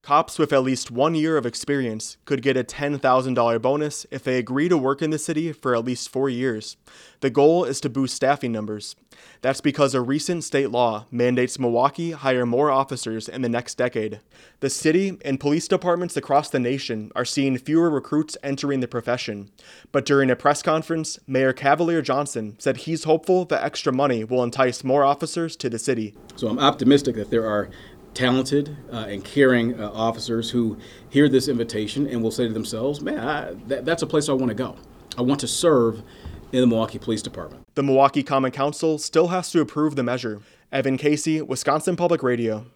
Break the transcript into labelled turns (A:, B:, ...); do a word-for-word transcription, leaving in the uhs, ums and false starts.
A: Cops with at least one year of experience could get a ten thousand dollars bonus if they agree to work in the city for at least four years. The goal is to boost staffing numbers. That's because a recent state law mandates Milwaukee hire more officers in the next decade. The city and police departments across the nation are seeing fewer recruits entering the profession. But during a press conference, Mayor Cavalier Johnson said he's hopeful that extra money will entice more officers to the city.
B: So I'm optimistic that there are talented uh, and caring uh, officers who hear this invitation and will say to themselves, man, I, that, that's a place I want to go. I want to serve in the Milwaukee Police Department.
A: The Milwaukee Common Council still has to approve the measure. Evan Casey, Wisconsin Public Radio.